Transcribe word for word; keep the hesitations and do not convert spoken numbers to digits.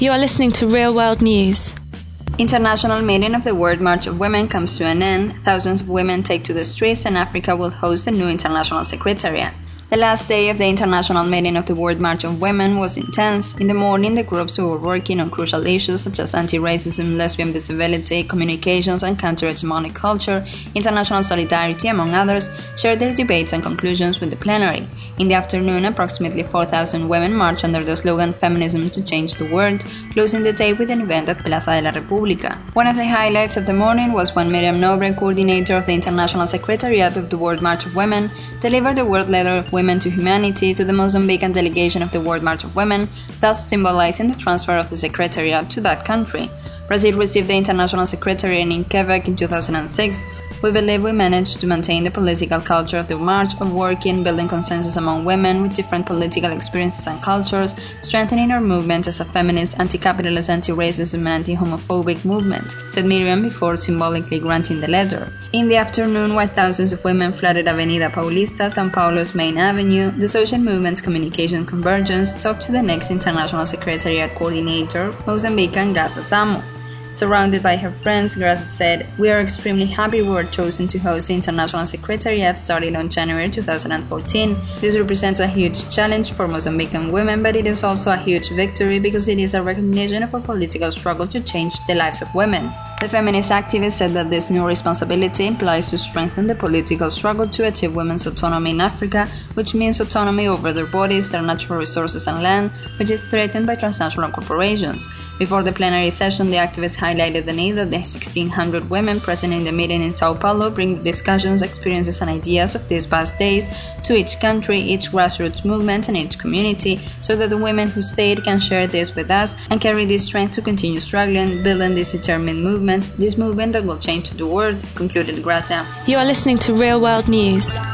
You are listening to Real World News. International meeting of the World March of Women comes to an end. Thousands of women take to the streets, and Africa will host the new International Secretariat. The last day of the international meeting of the World March of Women was intense. In the morning, the groups who were working on crucial issues such as anti-racism, lesbian visibility, communications and counter-hegemonic culture, international solidarity, among others, shared their debates and conclusions with the plenary. In the afternoon, approximately four thousand women marched under the slogan Feminism to Change the World, closing the day with an event at Plaza de la República. One of the highlights of the morning was when Miriam Nobre, coordinator of the International Secretariat of the World March of Women, delivered the World Letter of Women to Humanity to the Mozambican delegation of the World March of Women, thus symbolizing the transfer of the Secretariat to that country. Brazil received the International Secretariat in Quebec in two thousand six. We believe we managed to maintain the political culture of the march of working, building consensus among women with different political experiences and cultures, strengthening our movement as a feminist, anti-capitalist, anti-racism and anti-homophobic movement, said Miriam before symbolically granting the letter. In the afternoon, while thousands of women flooded Avenida Paulista, São Paulo's main avenue, the social movement's communication convergence talked to the next International Secretariat coordinator, Mozambican Graça Samo. Surrounded by her friends, Graça said, "We are extremely happy we were chosen to host the International Secretariat starting on January two thousand fourteen. This represents a huge challenge for Mozambican women, but it is also a huge victory because it is a recognition of our political struggle to change the lives of women." The feminist activist said that this new responsibility implies to strengthen the political struggle to achieve women's autonomy in Africa, which means autonomy over their bodies, their natural resources and land, which is threatened by transnational corporations. Before the plenary session, the activist highlighted the need that the sixteen hundred women present in the meeting in Sao Paulo bring the discussions, experiences and ideas of these past days to each country, each grassroots movement and each community, so that the women who stayed can share this with us and carry this strength to continue struggling, building this determined movement, this movement that will change the world, concluded Graça. You are listening to Real World News.